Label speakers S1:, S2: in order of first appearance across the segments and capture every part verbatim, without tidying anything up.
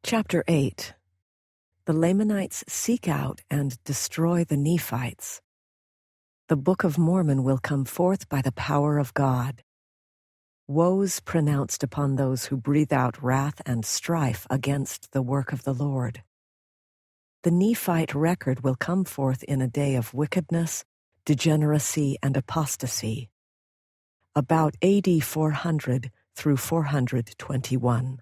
S1: Chapter eight. The Lamanites seek out and destroy the Nephites. The Book of Mormon will come forth by the power of God. Woes pronounced upon those who breathe out wrath and strife against the work of the Lord. The Nephite record will come forth in a day of wickedness, degeneracy, and apostasy, about A D four hundred through four hundred twenty-one.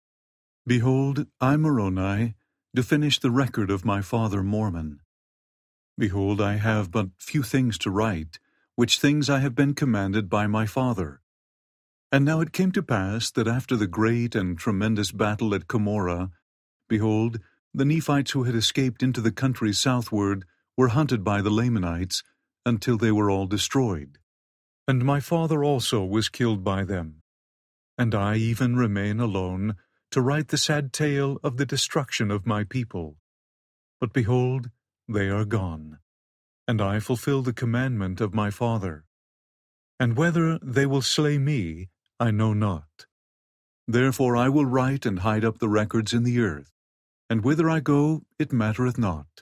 S2: Behold, I, Moroni, do finish the record of my father Mormon. Behold, I have but few things to write, which things I have been commanded by my father. And now it came to pass that after the great and tremendous battle at Cumorah, behold, the Nephites who had escaped into the country southward were hunted by the Lamanites until they were all destroyed. And my father also was killed by them. And I even remain alone, to write the sad tale of the destruction of my people. But behold, they are gone, and I fulfill the commandment of my father. And whether they will slay me, I know not. Therefore I will write and hide up the records in the earth, and whither I go, it mattereth not.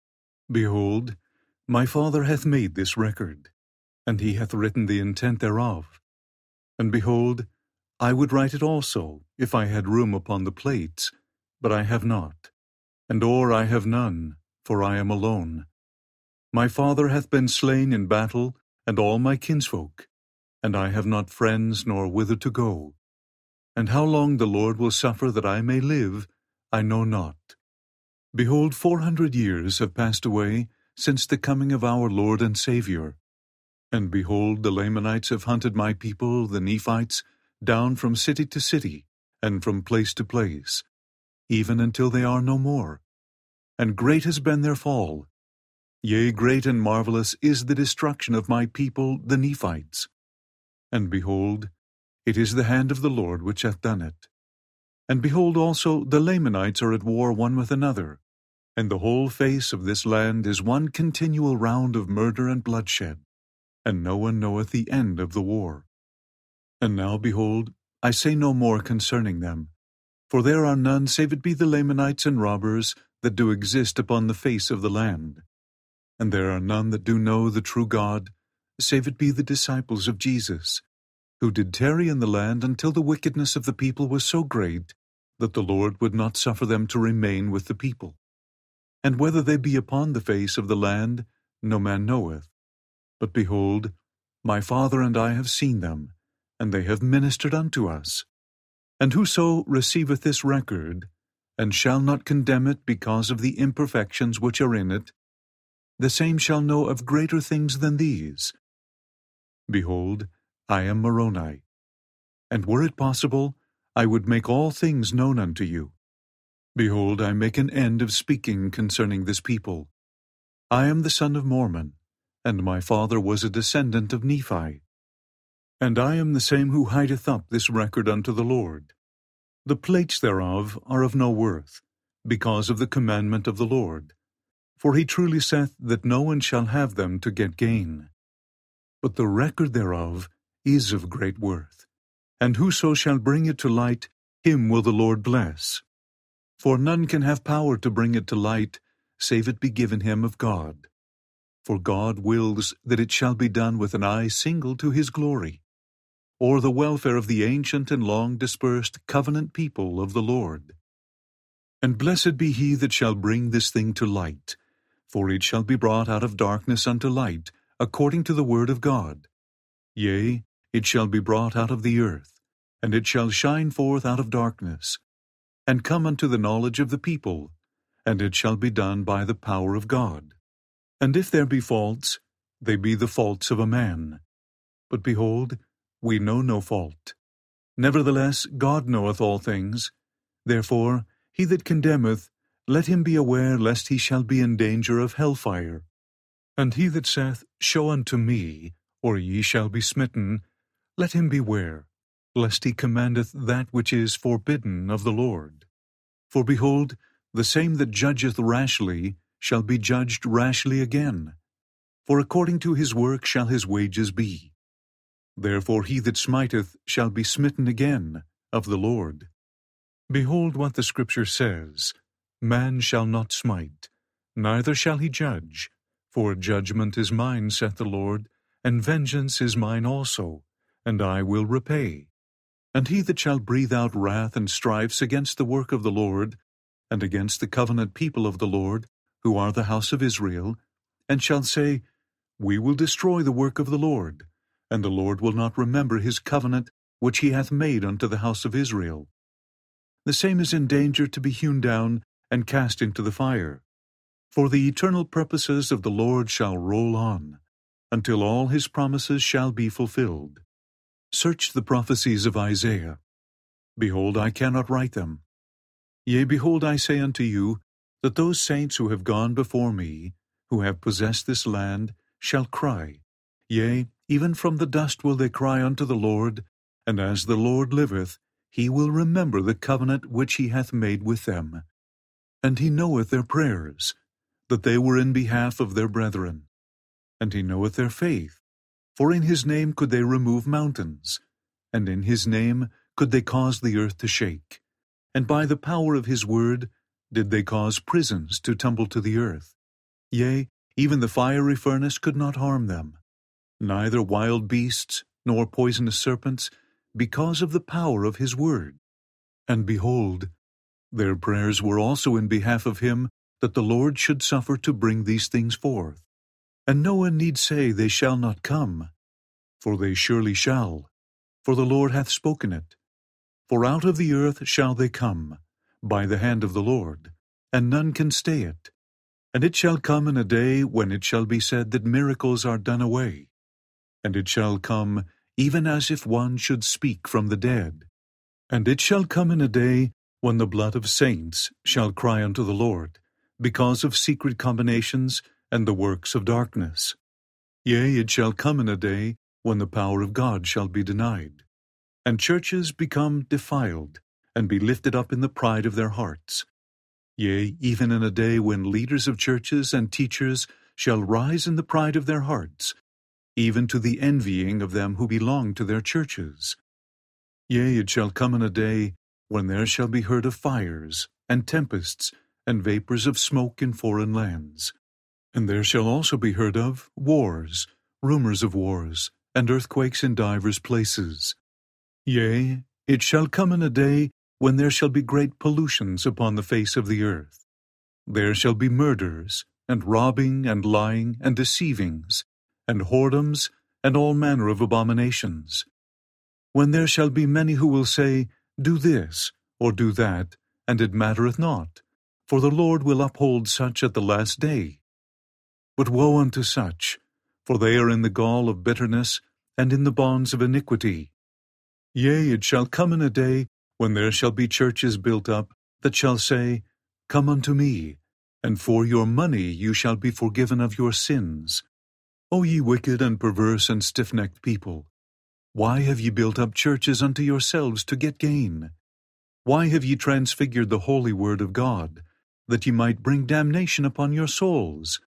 S2: Behold, my father hath made this record, and he hath written the intent thereof. And behold, I would write it also, if I had room upon the plates, but I have not, and or I have none, for I am alone. My father hath been slain in battle, and all my kinsfolk, and I have not friends nor whither to go. And how long the Lord will suffer that I may live, I know not. Behold, four hundred years have passed away since the coming of our Lord and Saviour. And behold, the Lamanites have hunted my people, the Nephites, down from city to city, and from place to place, even until they are no more. And great has been their fall. Yea, great and marvelous is the destruction of my people, the Nephites. And behold, it is the hand of the Lord which hath done it. And behold also, the Lamanites are at war one with another, and the whole face of this land is one continual round of murder and bloodshed, and no one knoweth the end of the war. And now, behold, I say no more concerning them, for there are none save it be the Lamanites and robbers that do exist upon the face of the land. And there are none that do know the true God, save it be the disciples of Jesus, who did tarry in the land until the wickedness of the people was so great that the Lord would not suffer them to remain with the people. And whether they be upon the face of the land, no man knoweth. But behold, my Father and I have seen them, and they have ministered unto us. And whoso receiveth this record, and shall not condemn it because of the imperfections which are in it, the same shall know of greater things than these. Behold, I am Moroni, and were it possible, I would make all things known unto you. Behold, I make an end of speaking concerning this people. I am the son of Mormon, and my father was a descendant of Nephi. And I am the same who hideth up this record unto the Lord. The plates thereof are of no worth, because of the commandment of the Lord. For he truly saith that no one shall have them to get gain. But the record thereof is of great worth, and whoso shall bring it to light, him will the Lord bless. For none can have power to bring it to light, save it be given him of God. For God wills that it shall be done with an eye single to his glory, or the welfare of the ancient and long-dispersed covenant people of the Lord. And blessed be he that shall bring this thing to light, for it shall be brought out of darkness unto light, according to the word of God. Yea, it shall be brought out of the earth, and it shall shine forth out of darkness, and come unto the knowledge of the people, and it shall be done by the power of God. And if there be faults, they be the faults of a man. But behold, we know no fault. Nevertheless, God knoweth all things. Therefore, he that condemneth, let him be aware lest he shall be in danger of hellfire. And he that saith, Show unto me, or ye shall be smitten, let him beware, lest he commandeth that which is forbidden of the Lord. For behold, the same that judgeth rashly shall be judged rashly again. For according to his work shall his wages be. Therefore he that smiteth shall be smitten again of the Lord. Behold what the Scripture says, Man shall not smite, neither shall he judge, for judgment is mine, saith the Lord, and vengeance is mine also, and I will repay. And he that shall breathe out wrath and strifes against the work of the Lord, and against the covenant people of the Lord, who are the house of Israel, and shall say, We will destroy the work of the Lord, and the Lord will not remember his covenant which he hath made unto the house of Israel. The same is in danger to be hewn down and cast into the fire. For the eternal purposes of the Lord shall roll on, until all his promises shall be fulfilled. Search the prophecies of Isaiah. Behold, I cannot write them. Yea, behold, I say unto you, that those saints who have gone before me, who have possessed this land, shall cry. Yea, even from the dust will they cry unto the Lord, and as the Lord liveth, he will remember the covenant which he hath made with them. And he knoweth their prayers, that they were in behalf of their brethren. And he knoweth their faith, for in his name could they remove mountains, and in his name could they cause the earth to shake. And by the power of his word did they cause prisons to tumble to the earth. Yea, even the fiery furnace could not harm them, neither wild beasts nor poisonous serpents, because of the power of his word. And behold, their prayers were also in behalf of him that the Lord should suffer to bring these things forth. And no one need say they shall not come, for they surely shall, for the Lord hath spoken it. For out of the earth shall they come, by the hand of the Lord, and none can stay it. And it shall come in a day when it shall be said that miracles are done away. And it shall come even as if one should speak from the dead. And it shall come in a day when the blood of saints shall cry unto the Lord, because of secret combinations and the works of darkness. Yea, it shall come in a day when the power of God shall be denied, and churches become defiled, and be lifted up in the pride of their hearts. Yea, even in a day when leaders of churches and teachers shall rise in the pride of their hearts, even to the envying of them who belong to their churches. Yea, it shall come in a day when there shall be heard of fires, and tempests, and vapors of smoke in foreign lands. And there shall also be heard of wars, rumors of wars, and earthquakes in divers places. Yea, it shall come in a day when there shall be great pollutions upon the face of the earth. There shall be murders, and robbing, and lying, and deceivings, and whoredoms, and all manner of abominations. When there shall be many who will say, Do this, or do that, and it mattereth not, for the Lord will uphold such at the last day. But woe unto such, for they are in the gall of bitterness, and in the bonds of iniquity. Yea, it shall come in a day when there shall be churches built up, that shall say, Come unto me, and for your money you shall be forgiven of your sins. O ye wicked and perverse and stiff-necked people, why have ye built up churches unto yourselves to get gain? Why have ye transfigured the holy word of God, that ye might bring damnation upon your souls?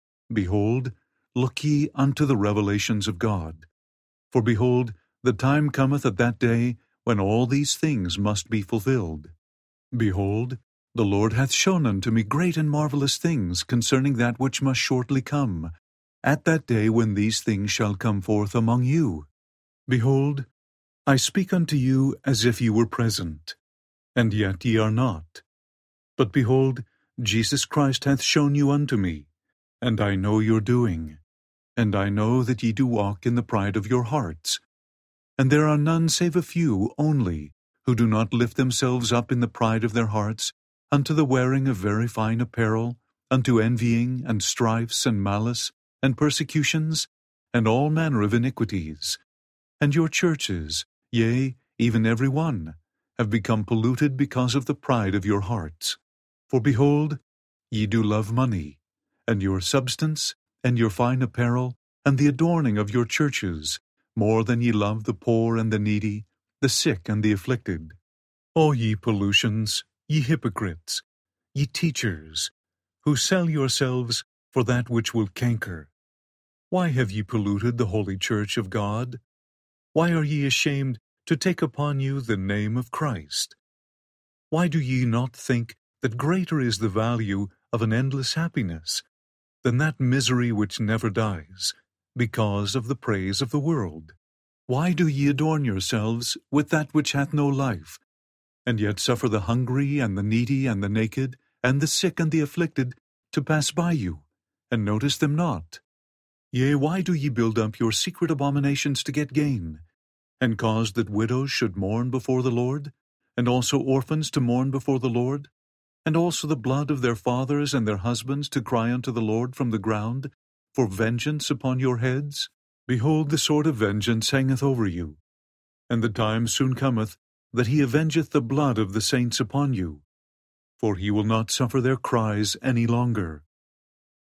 S2: Behold, look ye unto the revelations of God. For behold, the time cometh at that day when all these things must be fulfilled. Behold, the Lord hath shown unto me great and marvelous things concerning that which must shortly come, at that day when these things shall come forth among you. Behold, I speak unto you as if ye were present, and yet ye are not. But behold, Jesus Christ hath shown you unto me, and I know your doing, and I know that ye do walk in the pride of your hearts. And there are none save a few only, who do not lift themselves up in the pride of their hearts, unto the wearing of very fine apparel, unto envying, and strifes, and malice, and persecutions, and all manner of iniquities. And your churches, yea, even every one, have become polluted because of the pride of your hearts. For behold, ye do love money, and your substance, and your fine apparel, and the adorning of your churches, more than ye love the poor and the needy, the sick and the afflicted. O ye pollutions, ye hypocrites, ye teachers, who sell yourselves for that which will canker. Why have ye polluted the holy church of God? Why are ye ashamed to take upon you the name of Christ? Why do ye not think that greater is the value of an endless happiness than that misery which never dies, because of the praise of the world? Why do ye adorn yourselves with that which hath no life, and yet suffer the hungry and the needy and the naked and the sick and the afflicted to pass by you, and notice them not? Yea, why do ye build up your secret abominations to get gain, and cause that widows should mourn before the Lord, and also orphans to mourn before the Lord, and also the blood of their fathers and their husbands to cry unto the Lord from the ground for vengeance upon your heads? Behold, the sword of vengeance hangeth over you, and the time soon cometh that he avengeth the blood of the saints upon you. For he will not suffer their cries any longer.